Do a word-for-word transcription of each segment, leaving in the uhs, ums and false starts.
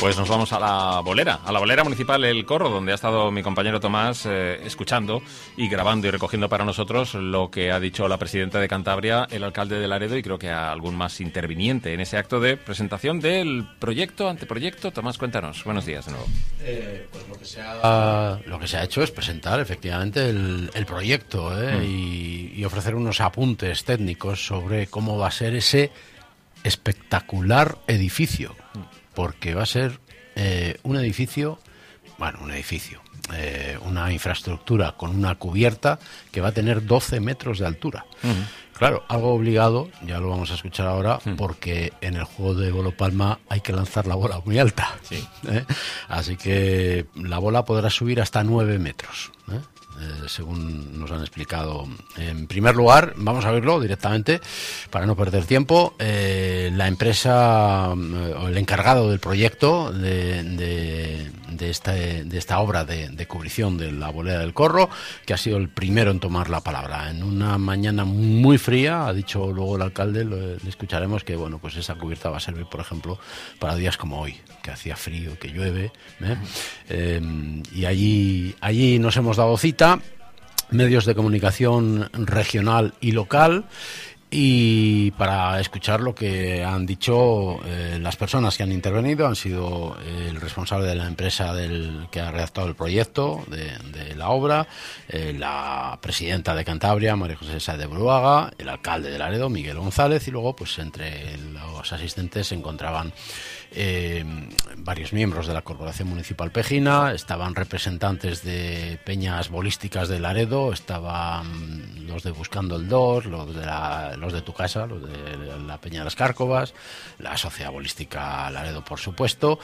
Pues nos vamos a la bolera, a la bolera municipal El Corro, donde ha estado mi compañero Tomás eh, escuchando y grabando y recogiendo para nosotros lo que ha dicho la presidenta de Cantabria, el alcalde de Laredo y creo que a algún más interviniente en ese acto de presentación del proyecto, anteproyecto. Tomás, cuéntanos. Buenos días de nuevo. Eh, pues lo que, se ha, lo que se ha hecho es presentar efectivamente el, el proyecto ¿eh? mm. y, y ofrecer unos apuntes técnicos sobre cómo va a ser ese espectacular edificio. Mm. Porque va a ser eh, un edificio, bueno, un edificio, eh, una infraestructura con una cubierta que va a tener doce metros de altura. Uh-huh. Claro, algo obligado, ya lo vamos a escuchar ahora, uh-huh. porque en el juego de Golopalma hay que lanzar la bola muy alta. Sí. ¿eh? Así que la bola podrá subir hasta nueve metros. ¿eh? Eh, según nos han explicado. En primer lugar, vamos a verlo directamente para no perder tiempo. Eh, la empresa eh, o el encargado del proyecto de, de, de, esta, de esta obra de, de cubrición de la bolera del Corro, que ha sido el primero en tomar la palabra. En una mañana muy fría, ha dicho luego el alcalde, lo, le escucharemos que bueno, pues esa cubierta va a servir, por ejemplo, para días como hoy, que hacía frío, que llueve. ¿eh? Eh, y allí, allí nos hemos dado cita. Medios de comunicación regional y local y para escuchar lo que han dicho eh, las personas que han intervenido. Han sido eh, el responsable de la empresa del que ha redactado el proyecto de, de la obra, eh, la presidenta de Cantabria, María José Sáez de Bruaga, el alcalde de Laredo, Miguel González, y luego pues entre los asistentes se encontraban Eh, varios miembros de la Corporación Municipal Pejina, estaban representantes de peñas bolísticas de Laredo, estaban los de Buscando el Dos, los de, la, los de Tu Casa, los de la Peña de las Cárcovas, la Sociedad Bolística Laredo, por supuesto,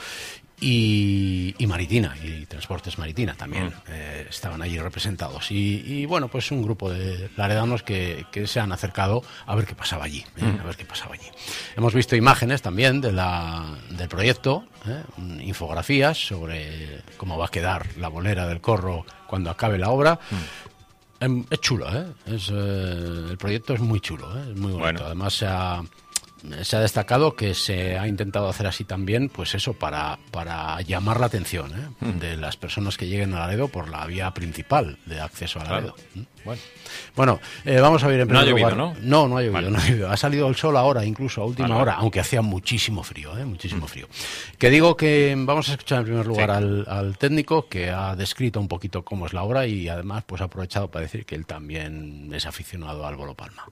y, y Maritina, y Transportes Maritina también mm. eh, estaban allí representados. Y, y bueno, pues un grupo de laredanos que, que se han acercado a ver qué pasaba allí, eh, mm. a ver qué pasaba allí. Hemos visto imágenes también de la, del proyecto, eh, infografías sobre cómo va a quedar la bolera del Corro cuando acabe la obra. Mm. Es chulo, ¿eh? Es, eh, el proyecto es muy chulo, ¿eh? Es muy bonito. Bueno. Además se ha... Se ha destacado que se ha intentado hacer así también, pues eso, para, para llamar la atención ¿eh? mm. de las personas que lleguen a Laredo por la vía principal de acceso a Laredo. Claro. Bueno, bueno eh, vamos a ver en primer lugar. No ha llovido, ¿no? No, no ha llovido, vale. no ha llovido. Ha salido el sol ahora, incluso a última vale. hora, aunque hacía muchísimo frío, ¿eh? muchísimo mm. frío. Que digo que vamos a escuchar en primer lugar sí. al, al técnico que ha descrito un poquito cómo es la obra y además pues ha aprovechado para decir que él también es aficionado al Golopalma.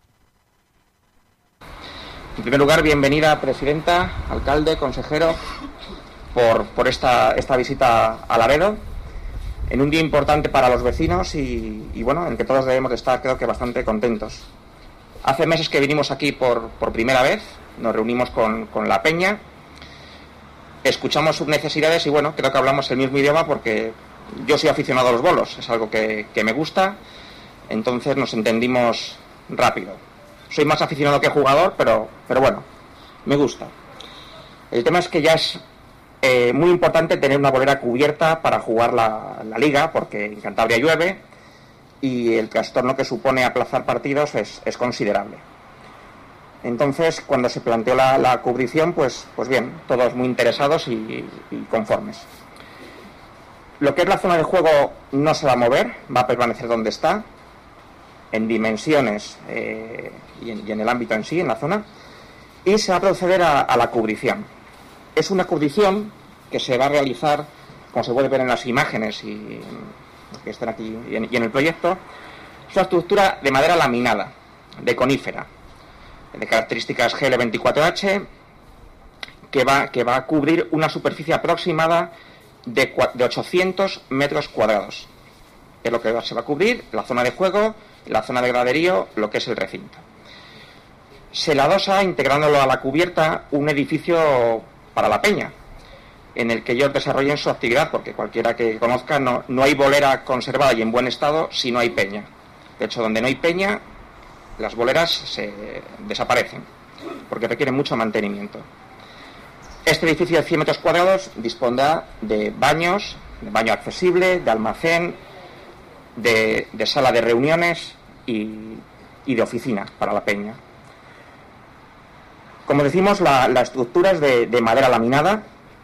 En primer lugar, bienvenida, presidenta, alcalde, consejero, por, por esta, esta visita a Laredo, en un día importante para los vecinos y, y bueno, en que todos debemos de estar, creo que, bastante contentos. Hace meses que vinimos aquí por, por primera vez, nos reunimos con, con la peña, escuchamos sus necesidades y bueno, creo que hablamos el mismo idioma porque yo soy aficionado a los bolos, es algo que, que me gusta, entonces nos entendimos rápido. Soy más aficionado que jugador, pero, pero bueno, me gusta. El tema es que ya es eh, muy importante tener una bolera cubierta para jugar la, la liga, porque en Cantabria llueve y el trastorno que supone aplazar partidos es, es considerable. Entonces, cuando se planteó la, la cubrición, pues, pues bien, todos muy interesados y, y conformes. Lo que es la zona de juego no se va a mover, va a permanecer donde está, en dimensiones eh, y, en, y en el ámbito en sí, en la zona, y se va a proceder a, a la cubrición. Es una cubrición que se va a realizar, como se puede ver en las imágenes y que están aquí y en, y en el proyecto, es una estructura de madera laminada, de conífera, de características G L veinticuatro H, que va, que va a cubrir una superficie aproximada de, de ochocientos metros cuadrados. Es lo que se va a cubrir, la zona de juego, la zona de graderío, lo que es el recinto. Se le adosa, integrándolo a la cubierta, un edificio para la peña, en el que ellos desarrollen su actividad, porque cualquiera que conozca, no, no hay bolera conservada y en buen estado si no hay peña. De hecho, donde no hay peña, las boleras se desaparecen, porque requieren mucho mantenimiento. Este edificio de cien metros cuadrados dispondrá de baños, de baño accesible, de almacén, De, de sala de reuniones y, y de oficina para la peña. Como decimos, la, la estructura es de, de madera laminada,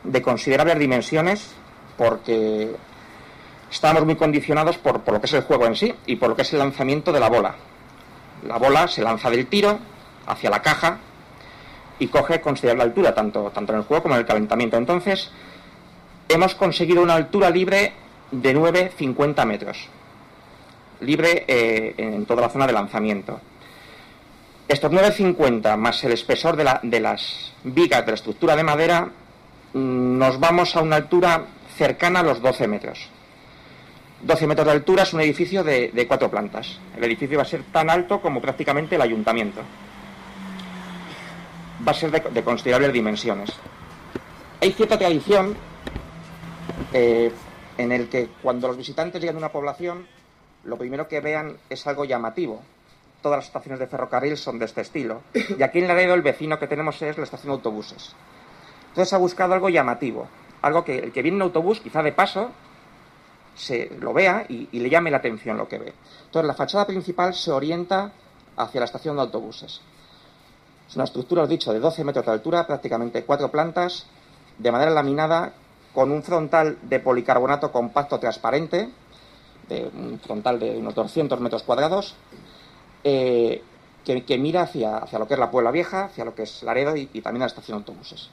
de considerables dimensiones porque estábamos muy condicionados por, por lo que es el juego en sí y por lo que es el lanzamiento de la bola. La bola se lanza del tiro hacia la caja y coge considerable altura, tanto, tanto en el juego como en el calentamiento. Entonces, hemos conseguido una altura libre de nueve coma cincuenta metros. Libre eh, en toda la zona de lanzamiento. Estos nueve coma cincuenta más el espesor de, la, de las vigas de la estructura de madera, nos vamos a una altura cercana a los doce metros. doce metros de altura es un edificio de, de cuatro plantas. El edificio va a ser tan alto como prácticamente el ayuntamiento. Va a ser de, de considerables dimensiones. Hay cierta tradición eh, en el que cuando los visitantes llegan a una población, lo primero que vean es algo llamativo. Todas las estaciones de ferrocarril son de este estilo. Y aquí en Laredo el vecino que tenemos es la estación de autobuses. Entonces ha buscado algo llamativo. Algo que el que viene en autobús, quizá de paso, se lo vea y, y le llame la atención lo que ve. Entonces la fachada principal se orienta hacia la estación de autobuses. Es una estructura, os he dicho, de doce metros de altura, prácticamente cuatro plantas, de madera laminada, con un frontal de policarbonato compacto transparente, de un frontal de unos doscientos metros cuadrados, eh, que, que mira hacia, hacia lo que es la Puebla Vieja, hacia lo que es Laredo y, y también la estación de autobuses.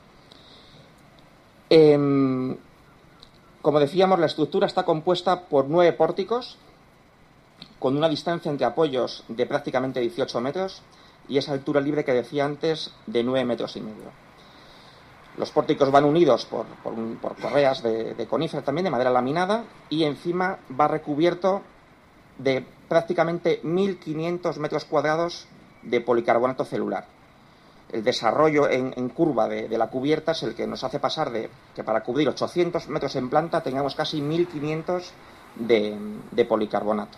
Eh, como decíamos, la estructura está compuesta por nueve pórticos, con una distancia entre apoyos de prácticamente dieciocho metros y esa altura libre que decía antes de nueve metros y medio. Los pórticos van unidos por, por, un, por correas de, de conífera también, de madera laminada, y encima va recubierto de prácticamente mil quinientos metros cuadrados de policarbonato celular. El desarrollo en, en curva de, de la cubierta es el que nos hace pasar de que para cubrir ochocientos metros en planta tengamos casi mil quinientos de, de policarbonato.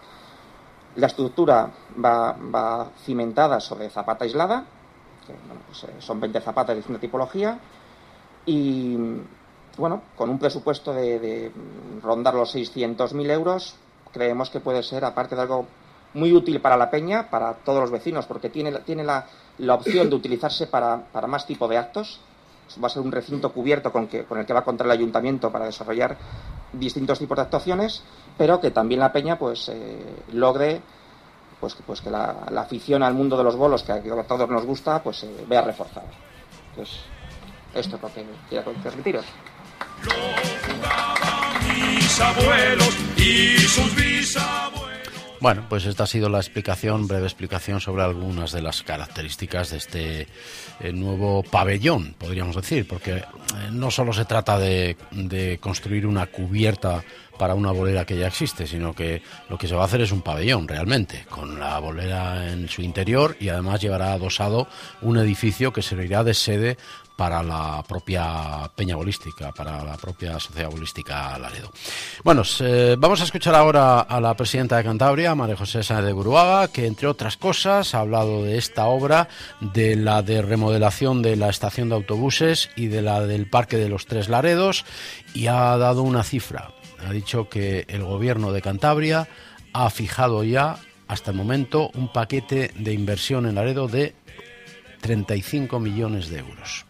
La estructura va, va cimentada sobre zapata aislada, que bueno, pues, eh, son veinte zapatas de distinta tipología, y bueno, con un presupuesto de, de rondar los seiscientos mil euros, creemos que puede ser, aparte de algo muy útil para la peña, para todos los vecinos, porque tiene, tiene la, la opción de utilizarse para, para más tipo de actos. Va a ser un recinto cubierto con, que, con el que va a contar el ayuntamiento para desarrollar distintos tipos de actuaciones, pero que también la peña pues eh, logre pues, pues que la, la afición al mundo de los bolos, que a todos nos gusta, pues eh, vea reforzada. Entonces, esto es lo que quiero transmitiros. Lo jugaban mis abuelos y sus bisabuelos. Bueno, pues esta ha sido la explicación, breve explicación sobre algunas de las características de este eh, nuevo pabellón, podríamos decir, porque eh, no solo se trata de, de construir una cubierta para una bolera que ya existe, sino que lo que se va a hacer es un pabellón realmente, con la bolera en su interior, y además llevará adosado un edificio que servirá de sede para la propia Peña Bolística, para la propia Sociedad Bolística Laredo. Bueno, eh, vamos a escuchar ahora a la presidenta de Cantabria, María José Sáenz de Buruaga, que entre otras cosas ha hablado de esta obra, de la de remodelación de la estación de autobuses y de la del Parque de los Tres Laredos, y ha dado una cifra. Ha dicho que el gobierno de Cantabria ha fijado ya, hasta el momento, un paquete de inversión en Laredo de treinta y cinco millones de euros.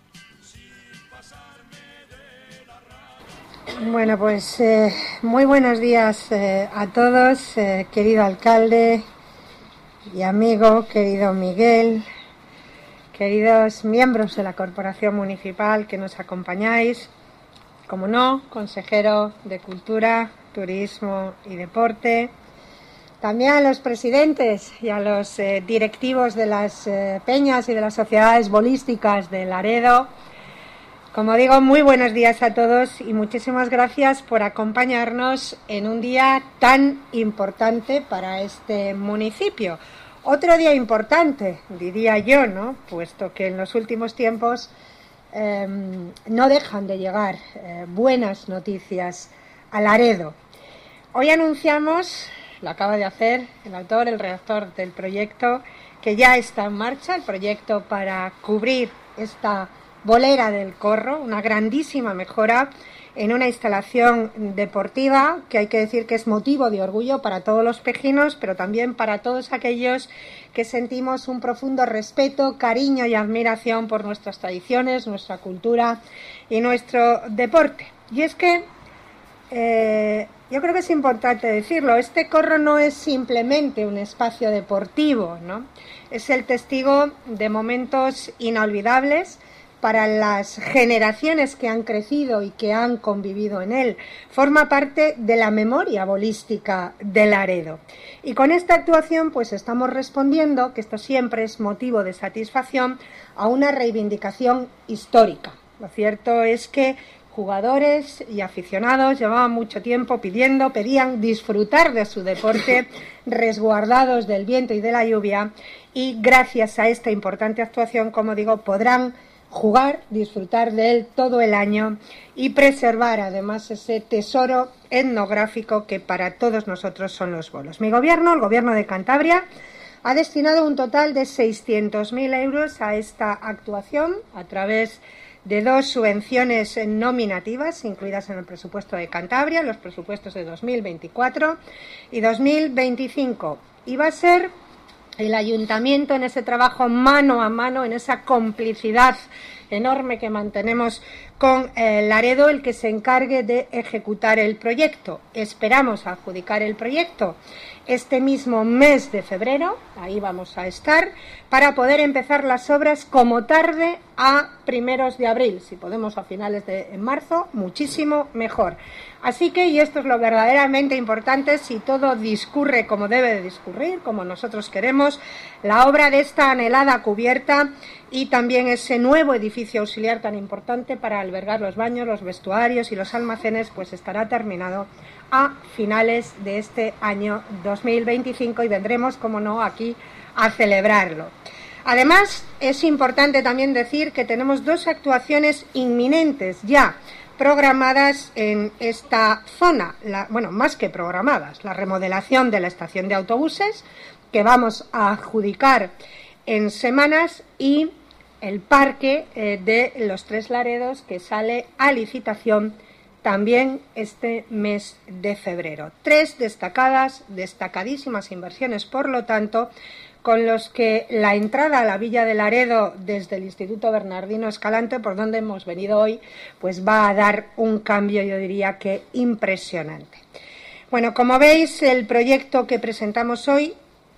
Bueno, pues eh, muy buenos días eh, a todos, eh, querido alcalde y amigo, querido Miguel, queridos miembros de la Corporación Municipal que nos acompañáis, como no, consejero de Cultura, Turismo y Deporte, también a los presidentes y a los eh, directivos de las eh, peñas y de las sociedades bolísticas de Laredo. Como digo, muy buenos días a todos y muchísimas gracias por acompañarnos en un día tan importante para este municipio. Otro día importante, diría yo, ¿no? Puesto que en los últimos tiempos eh, no dejan de llegar eh, buenas noticias a Laredo. Hoy anunciamos, lo acaba de hacer el autor, el redactor del proyecto, que ya está en marcha, el proyecto para cubrir esta bolera del Corro, una grandísima mejora en una instalación deportiva que hay que decir que es motivo de orgullo para todos los pejinos, pero también para todos aquellos que sentimos un profundo respeto, cariño y admiración por nuestras tradiciones, nuestra cultura y nuestro deporte. Y es que eh, yo creo que es importante decirlo, este corro no es simplemente un espacio deportivo, ¿no? Es el testigo de momentos inolvidables para las generaciones que han crecido y que han convivido en él. Forma parte de la memoria bolística de Laredo. Y con esta actuación pues estamos respondiendo, que esto siempre es motivo de satisfacción, a una reivindicación histórica. Lo cierto es que jugadores y aficionados llevaban mucho tiempo pidiendo, pedían disfrutar de su deporte resguardados del viento y de la lluvia, y gracias a esta importante actuación, como digo, podrán jugar, disfrutar de él todo el año y preservar además ese tesoro etnográfico que para todos nosotros son los bolos. Mi gobierno, el gobierno de Cantabria, ha destinado un total de seiscientos mil euros a esta actuación a través de dos subvenciones nominativas incluidas en el presupuesto de Cantabria, los presupuestos de dos mil veinticuatro y dos mil veinticinco. Y va a ser el ayuntamiento en ese trabajo mano a mano, en esa complicidad enorme que mantenemos con eh, Laredo, el que se encargue de ejecutar el proyecto. Esperamos adjudicar el proyecto este mismo mes de febrero, ahí vamos a estar, para poder empezar las obras como tarde a primeros de abril. Si podemos a finales de marzo, muchísimo mejor. Así que, y esto es lo verdaderamente importante, si todo discurre como debe de discurrir, como nosotros queremos, la obra de esta anhelada cubierta y también ese nuevo edificio auxiliar tan importante para albergar los baños, los vestuarios y los almacenes, pues estará terminado a finales de este año dos mil veinticinco y vendremos, como no, aquí a celebrarlo. Además, es importante también decir que tenemos dos actuaciones inminentes ya programadas en esta zona, la, bueno, más que programadas, la remodelación de la estación de autobuses, que vamos a adjudicar en semanas, y el parque eh, de los Tres Laredos, que sale a licitación también este mes de febrero. Tres destacadas, destacadísimas inversiones, por lo tanto, con los que la entrada a la Villa de Laredo desde el Instituto Bernardino Escalante, por donde hemos venido hoy, pues va a dar un cambio, yo diría que impresionante. Bueno, como veis, el proyecto que presentamos hoy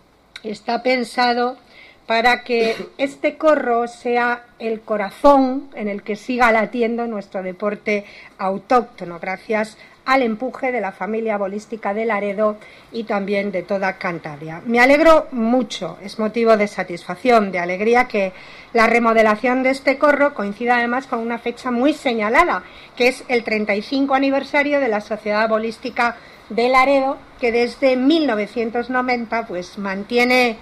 está pensado para que este corro sea el corazón en el que siga latiendo nuestro deporte autóctono, gracias al empuje de la familia bolística de Laredo y también de toda Cantabria. Me alegro mucho, es motivo de satisfacción, de alegría, que la remodelación de este corro coincida además con una fecha muy señalada, que es el treinta y cinco aniversario de la Sociedad Bolística de Laredo, que desde mil novecientos noventa pues mantiene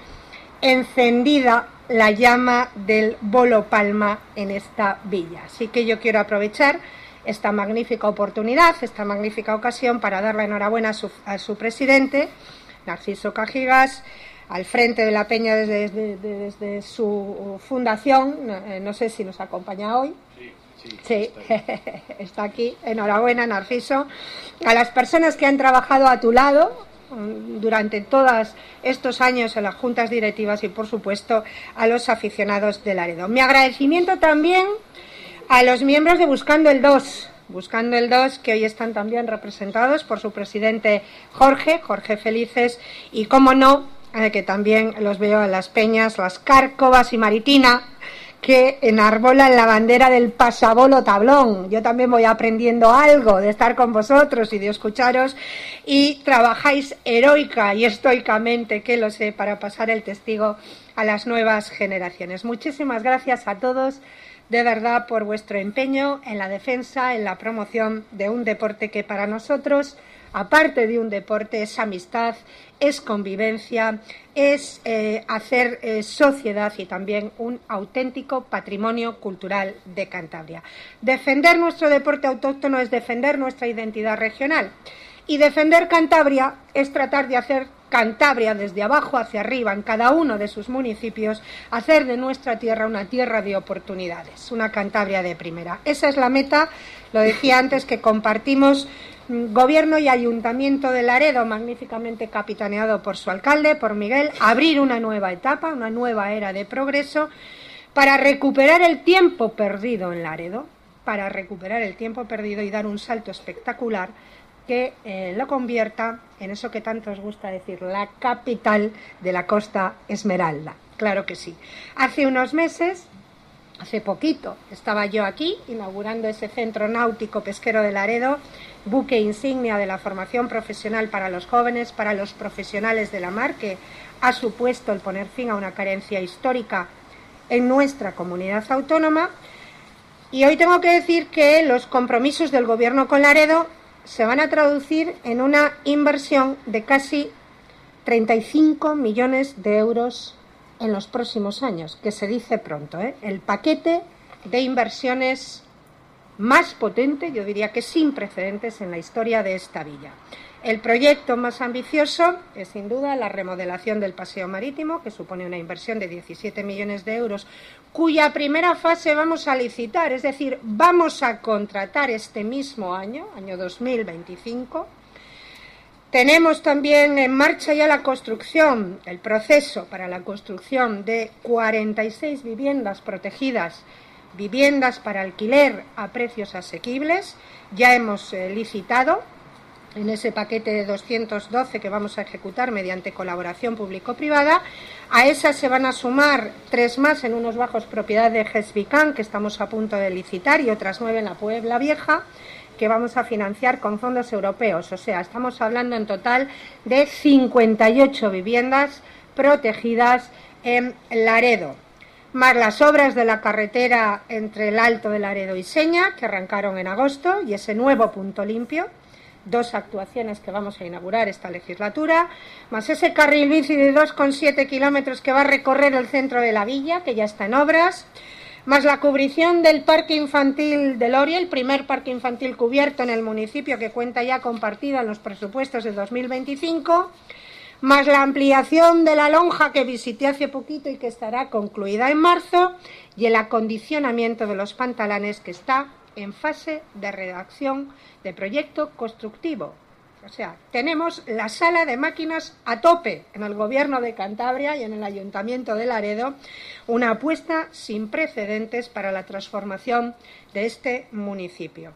encendida la llama del bolo palma en esta villa. Así que yo quiero aprovechar esta magnífica oportunidad, esta magnífica ocasión, para dar la enhorabuena a su, a su presidente, Narciso Cajigas, al frente de la peña desde, desde, desde su fundación. No, eh, no sé si nos acompaña hoy. Sí, sí, sí. Está, está aquí. Enhorabuena, Narciso. A las personas que han trabajado a tu lado durante todos estos años en las juntas directivas y, por supuesto, a los aficionados de Laredo. Mi agradecimiento también a los miembros de Buscando el dos, Buscando el dos, que hoy están también representados por su presidente Jorge, Jorge Felices, y, como no, eh, que también los veo en las peñas, las Cárcovas y Maritina, que enarbolan la bandera del pasabolo tablón. Yo también voy aprendiendo algo de estar con vosotros y de escucharos, y trabajáis heroica y estoicamente, que lo sé, para pasar el testigo a las nuevas generaciones. Muchísimas gracias a todos, de verdad, por vuestro empeño en la defensa, en la promoción de un deporte que para nosotros, aparte de un deporte, es amistad, es convivencia, es eh, hacer eh, sociedad y también un auténtico patrimonio cultural de Cantabria. Defender nuestro deporte autóctono es defender nuestra identidad regional, y defender Cantabria es tratar de hacer Cantabria desde abajo hacia arriba, en cada uno de sus municipios, hacer de nuestra tierra una tierra de oportunidades, una Cantabria de primera. Esa es la meta Lo decía antes que compartimos Gobierno y Ayuntamiento de Laredo, magníficamente capitaneado por su alcalde, por Miguel, abrir una nueva etapa, una nueva era de progreso para recuperar el tiempo perdido en Laredo, para recuperar el tiempo perdido y dar un salto espectacular que eh, lo convierta en eso que tanto os gusta decir, la capital de la Costa Esmeralda. Claro que sí. Hace unos meses, hace poquito, estaba yo aquí inaugurando ese centro náutico pesquero de Laredo, buque insignia de la formación profesional para los jóvenes, para los profesionales de la mar, que ha supuesto el poner fin a una carencia histórica en nuestra comunidad autónoma. Y hoy tengo que decir que los compromisos del Gobierno con Laredo se van a traducir en una inversión de casi treinta y cinco millones de euros en los próximos años, que se dice pronto, ¿eh? El paquete de inversiones más potente, yo diría que sin precedentes en la historia de esta villa. El proyecto más ambicioso es sin duda la remodelación del paseo marítimo, que supone una inversión de diecisiete millones de euros, cuya primera fase vamos a licitar, es decir, vamos a contratar este mismo año, año dos mil veinticinco. Tenemos también en marcha ya la construcción, el proceso para la construcción de cuarenta y seis viviendas protegidas, viviendas para alquiler a precios asequibles. Ya hemos eh, licitado en ese paquete de doscientos doce que vamos a ejecutar mediante colaboración público-privada. A esas se van a sumar tres más en unos bajos propiedad de Gesvican, que estamos a punto de licitar, y otras nueve en la Puebla Vieja, que vamos a financiar con fondos europeos. O sea, estamos hablando en total de cincuenta y ocho viviendas protegidas en Laredo, más las obras de la carretera entre el Alto de Laredo y Seña, que arrancaron en agosto, y ese nuevo punto limpio, dos actuaciones que vamos a inaugurar esta legislatura, más ese carril bici de dos coma siete kilómetros que va a recorrer el centro de la villa, que ya está en obras, más la cubrición del parque infantil de Loria, el primer parque infantil cubierto en el municipio, que cuenta ya compartida en los presupuestos de dos mil veinticinco, más la ampliación de la lonja que visité hace poquito y que estará concluida en marzo, y el acondicionamiento de los pantalanes, que está en fase de redacción de proyecto constructivo. O sea, tenemos la sala de máquinas a tope en el Gobierno de Cantabria y en el Ayuntamiento de Laredo, una apuesta sin precedentes para la transformación de este municipio.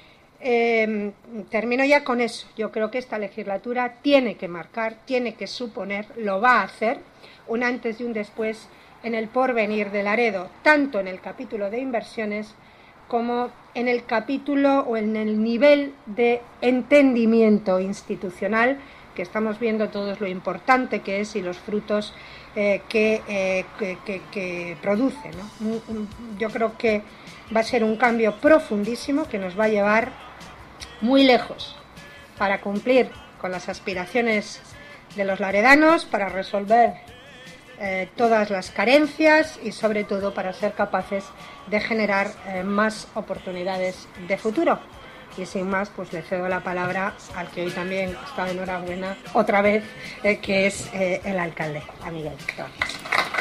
Eh, termino ya con eso. Yo creo que esta legislatura tiene que marcar, tiene que suponer, lo va a hacer, un antes y un después en el porvenir de Laredo, tanto en el capítulo de inversiones como en el capítulo o en el nivel de entendimiento institucional, que estamos viendo todos lo importante que es y los frutos eh, que, eh, que, que, que produce, ¿no? Yo creo que va a ser un cambio profundísimo que nos va a llevar muy lejos para cumplir con las aspiraciones de los laredanos, para resolver eh, todas las carencias y sobre todo para ser capaces de generar eh, más oportunidades de futuro. Y sin más, pues le cedo la palabra al que hoy también está de enhorabuena otra vez, eh, que es eh, el alcalde, a Miguel. Gracias.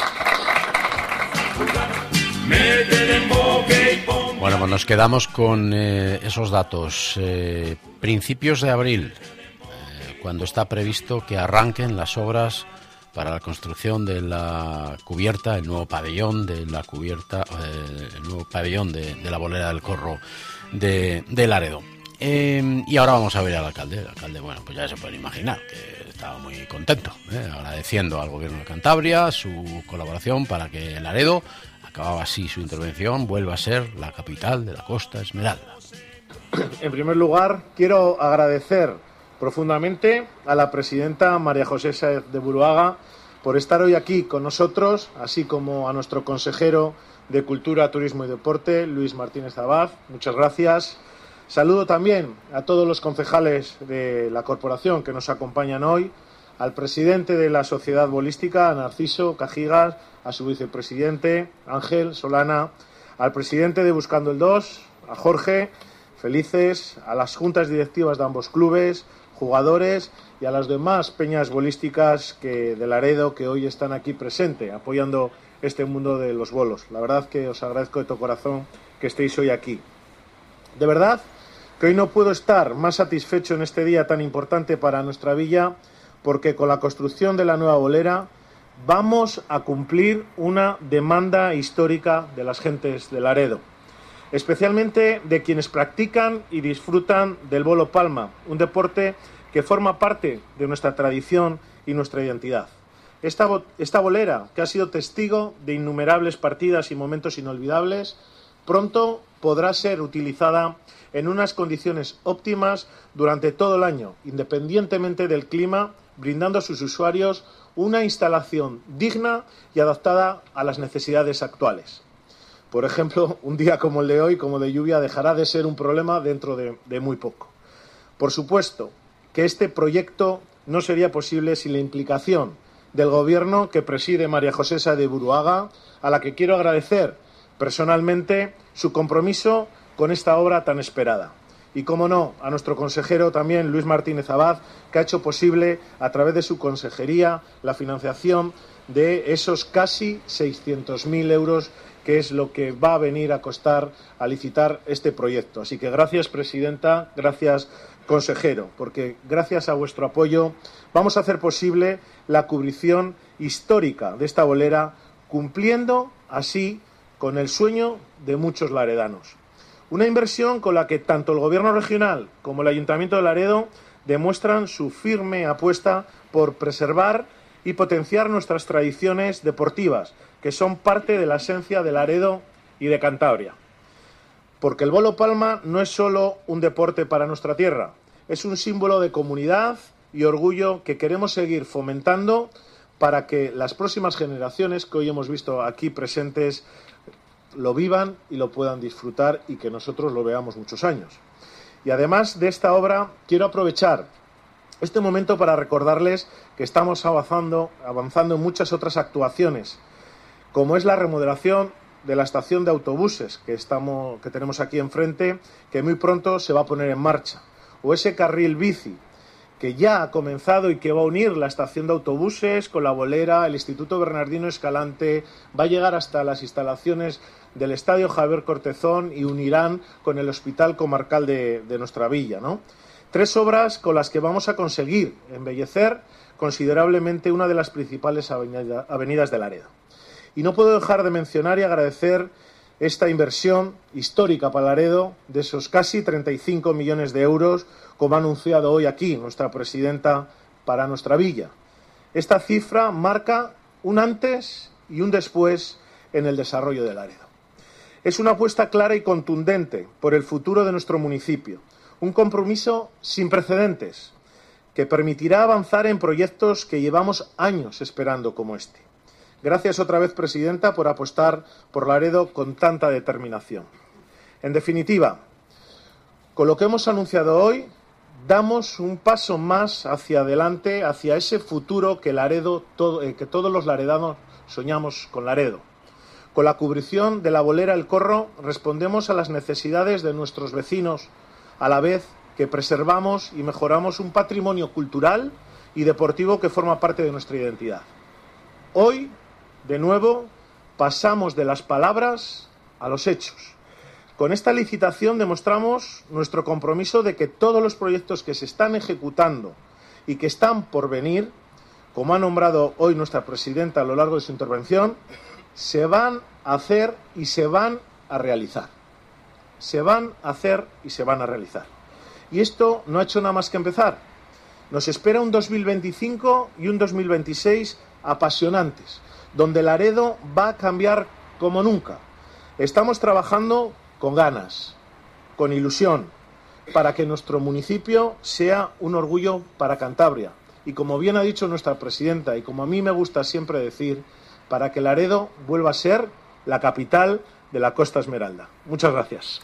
Bueno, pues nos quedamos con eh, esos datos. Eh, principios de abril, eh, cuando está previsto que arranquen las obras para la construcción de la cubierta, el nuevo pabellón de la cubierta, eh, el nuevo pabellón de, de la bolera del Corro de, de Laredo. Eh, y ahora vamos a ver al alcalde. El alcalde, bueno, pues ya se pueden imaginar que estaba muy contento, eh, agradeciendo al Gobierno de Cantabria su colaboración para que Laredo, acababa así su intervención, vuelva a ser la capital de la Costa Esmeralda. En primer lugar, quiero agradecer profundamente a la presidenta María José Sáez de Buruaga por estar hoy aquí con nosotros, así como a nuestro consejero de Cultura, Turismo y Deporte, Luis Martínez Abad. Muchas gracias. Saludo también a todos los concejales de la corporación que nos acompañan hoy, al presidente de la Sociedad Bolística, a Narciso Cajigas, a su vicepresidente, Ángel Solana, al presidente de Buscando el dos, a Jorge Felices, a las juntas directivas de ambos clubes, jugadores y a las demás peñas bolísticas que, de Laredo que hoy están aquí presentes, apoyando este mundo de los bolos. La verdad que os agradezco de todo corazón que estéis hoy aquí. De verdad que hoy no puedo estar más satisfecho en este día tan importante para nuestra villa, porque con la construcción de la nueva bolera vamos a cumplir una demanda histórica de las gentes de Laredo, especialmente de quienes practican y disfrutan del bolo palma, un deporte que forma parte de nuestra tradición y nuestra identidad. Esta, esta bolera, que ha sido testigo de innumerables partidas y momentos inolvidables, pronto podrá ser utilizada en unas condiciones óptimas durante todo el año, independientemente del clima, brindando a sus usuarios una instalación digna y adaptada a las necesidades actuales. Por ejemplo, un día como el de hoy, como de lluvia, dejará de ser un problema dentro de, de muy poco. Por supuesto que este proyecto no sería posible sin la implicación del Gobierno que preside María José Sáez de Buruaga, a la que quiero agradecer personalmente su compromiso con esta obra tan esperada. Y, cómo no, a nuestro consejero también, Luis Martínez Abad, que ha hecho posible, a través de su consejería, la financiación de esos casi seiscientos mil euros, que es lo que va a venir a costar a licitar este proyecto. Así que gracias, presidenta, gracias, consejero, porque gracias a vuestro apoyo vamos a hacer posible la cubrición histórica de esta bolera, cumpliendo así con el sueño de muchos laredanos. Una inversión con la que tanto el Gobierno regional como el Ayuntamiento de Laredo demuestran su firme apuesta por preservar y potenciar nuestras tradiciones deportivas, que son parte de la esencia de Laredo y de Cantabria. Porque el bolo palma no es solo un deporte para nuestra tierra, es un símbolo de comunidad y orgullo que queremos seguir fomentando para que las próximas generaciones que hoy hemos visto aquí presentes lo vivan y lo puedan disfrutar y que nosotros lo veamos muchos años. Y además de esta obra, quiero aprovechar este momento para recordarles que estamos avanzando, avanzando en muchas otras actuaciones, como es la remodelación de la estación de autobuses que, estamos, que tenemos aquí enfrente, que muy pronto se va a poner en marcha, o ese carril bici que ya ha comenzado y que va a unir la estación de autobuses con la bolera, el Instituto Bernardino Escalante, va a llegar hasta las instalaciones del Estadio Javier Cortezón y unirán con el Hospital Comarcal de, de nuestra villa, ¿no? Tres obras con las que vamos a conseguir embellecer considerablemente una de las principales avenida, avenidas de Laredo. Y no puedo dejar de mencionar y agradecer esta inversión histórica para Laredo de esos casi treinta y cinco millones de euros, como ha anunciado hoy aquí nuestra presidenta para nuestra villa. Esta cifra marca un antes y un después en el desarrollo de Laredo. Es una apuesta clara y contundente por el futuro de nuestro municipio, un compromiso sin precedentes que permitirá avanzar en proyectos que llevamos años esperando como este. Gracias otra vez, presidenta, por apostar por Laredo con tanta determinación. En definitiva, con lo que hemos anunciado hoy, damos un paso más hacia adelante, hacia ese futuro que Laredo, todo, eh, que todos los laredanos soñamos con Laredo. Con la cubrición de la bolera El Corro respondemos a las necesidades de nuestros vecinos, a la vez que preservamos y mejoramos un patrimonio cultural y deportivo que forma parte de nuestra identidad. Hoy, de nuevo, pasamos de las palabras a los hechos. Con esta licitación demostramos nuestro compromiso de que todos los proyectos que se están ejecutando y que están por venir, como ha nombrado hoy nuestra presidenta a lo largo de su intervención, se van a hacer y se van a realizar. Se van a hacer y se van a realizar. Y esto no ha hecho nada más que empezar. Nos espera un dos mil veinticinco y un dos mil veintiséis apasionantes, donde Laredo va a cambiar como nunca. Estamos trabajando con ganas, con ilusión, para que nuestro municipio sea un orgullo para Cantabria. Y como bien ha dicho nuestra presidenta, y como a mí me gusta siempre decir, para que Laredo vuelva a ser la capital de la Costa Esmeralda. Muchas gracias.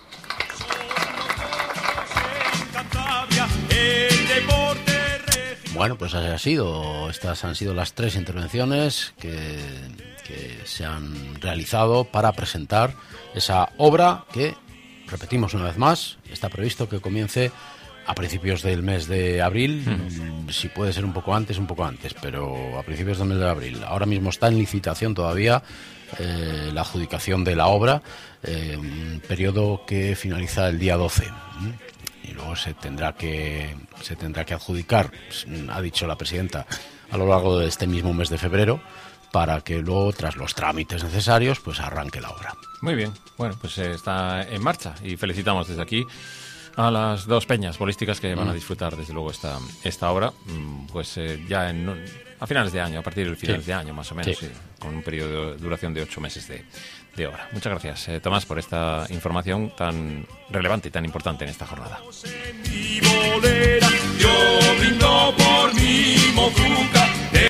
Bueno, pues así ha sido. Estas han sido las tres intervenciones que, que se han realizado para presentar esa obra que, repetimos una vez más, está previsto que comience a principios del mes de abril, Mm. si puede ser un poco antes, un poco antes, pero a principios del mes de abril. Ahora mismo está en licitación todavía eh, la adjudicación de la obra, eh, un periodo que finaliza el día doce. ¿eh? Y luego se tendrá que se tendrá que adjudicar, ha dicho la presidenta, a lo largo de este mismo mes de febrero, para que luego, tras los trámites necesarios, pues arranque la obra. Muy bien, bueno, pues eh, está en marcha y felicitamos desde aquí a las dos peñas bolísticas que van a disfrutar desde luego esta esta obra, pues eh, ya en, a finales de año, a partir del finales Sí. de año más o menos, Sí. sí, con un periodo de duración de ocho meses de, de obra. Muchas gracias, eh, Tomás, por esta información tan relevante y tan importante en esta jornada. Mi bolera, yo brindo por mi mozuca.